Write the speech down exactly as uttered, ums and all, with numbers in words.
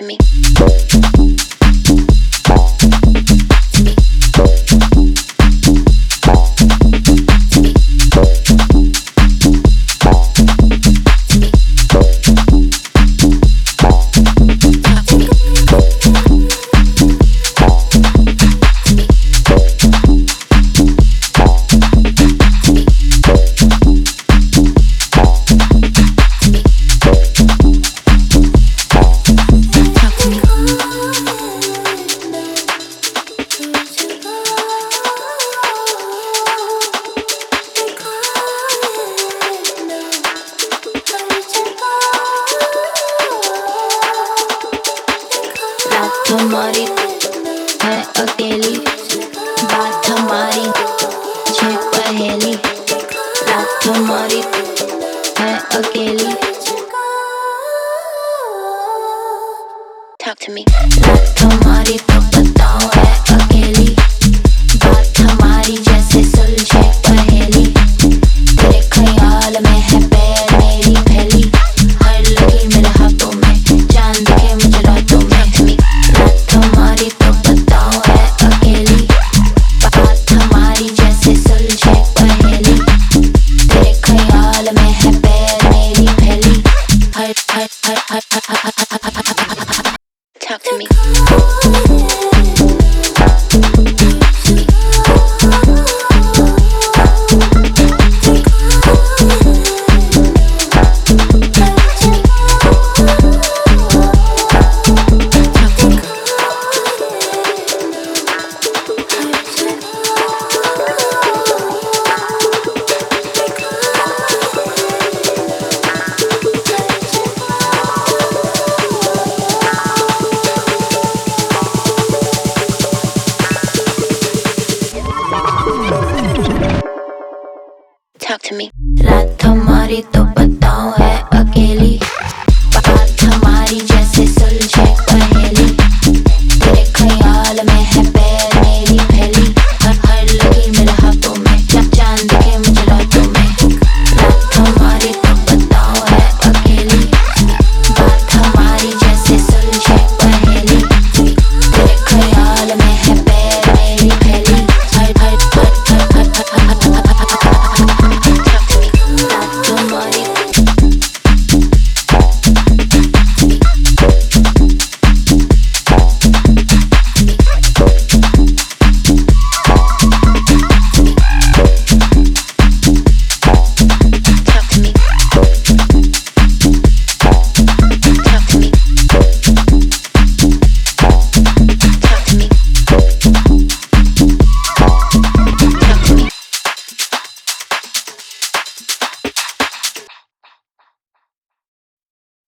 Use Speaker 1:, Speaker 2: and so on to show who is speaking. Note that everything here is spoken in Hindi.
Speaker 1: to me.
Speaker 2: हमारी है अकेली, बात हमारी छह पहेली। रात हमारी है अकेली,
Speaker 1: Talk to me.
Speaker 2: रात हमारी तो बताओ है अकेली, बात हमारी जैसे सुलझे पहेली। तेरे ख्याल में है पैर मेरी फैली, हर लगी मेरे हाथों में, चांद के मुझे रातों में। रात हमारी तो बताओ है अकेली, बात हमारी जैसे सुलझे पहेली। तेरे ख्याल में है पैर मेरी फैली, हर हर हर हर हर हर हर।
Speaker 1: Talk to me. Talk to me.
Speaker 2: रात हमारी तो बताओ है अकेली, बात हमारी जैसे